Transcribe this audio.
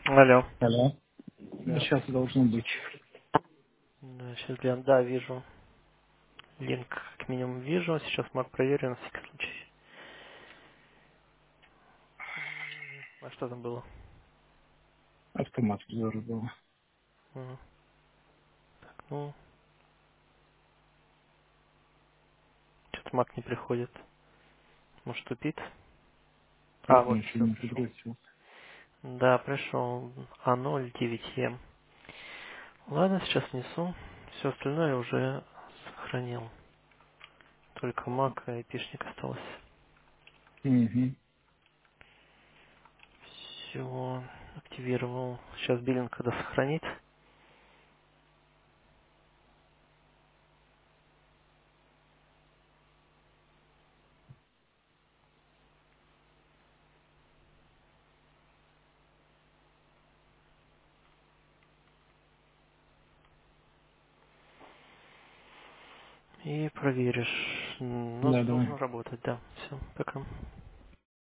Алло. Алло. Да. Сейчас должно быть. Да, сейчас гляну. Да, вижу. Линк как минимум вижу. Сейчас Мак проверю на всякий случай. А что там было? Автомат взора был. Мгм. Так, ну, что-то Мак не приходит. Может, тупит? А, Поэтому вот, еще все, не пришел. подготовил. Да, пришел. А09Е. Ладно, сейчас несу. Все остальное уже сохранил. Только Мак и эпишник осталось. Угу. Все, активировал. Сейчас биллинг когда сохранит. И проверишь. Да, давай. Должно работать, да. Все, пока.